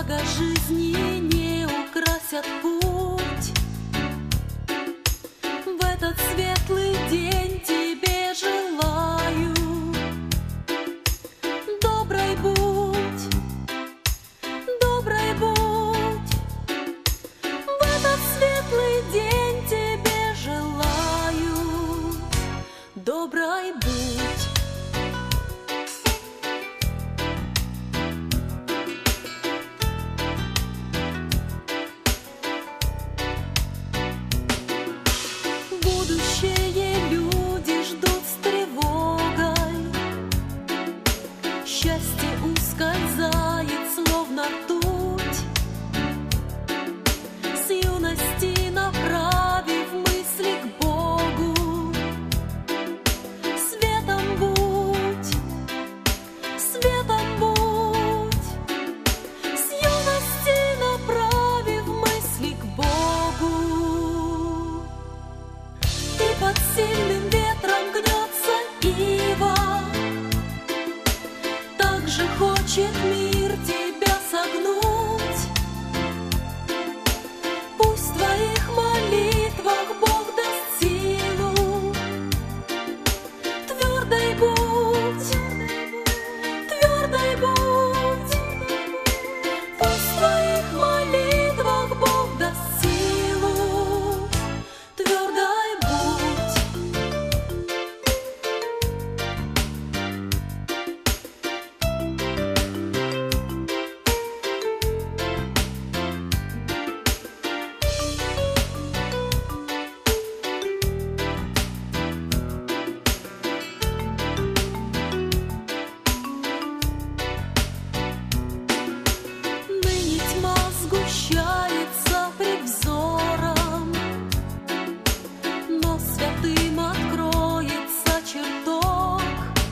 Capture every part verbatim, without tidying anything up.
Благо жизни не украсят путь. В этот светлый день тебе желаю доброй будь, доброй будь. В этот светлый день тебе желаю доброй будь. Будущее люди ждут с тревогой, счастье ускользает, словно ртуть. С юности направив мысли к Богу, светом будь, светом будь. С юности направив мысли к Богу. Под сильным ветром гнется ива, так же хочет мир тебя согнуть. Пусть в твоих молитвах Бог даст силу. Твердой будь, твердой будь. Пусть в твоих молитвах Бог даст силу. Твердой будь. Ныне тьма сгущается пред взором, но святым откроется чертог.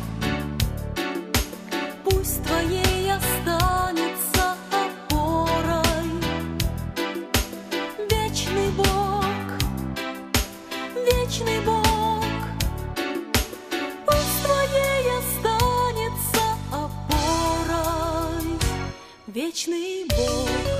Пусть твоей останется опорой вечный Бог, вечный Бог. Пусть твоей останется опорой вечный Бог.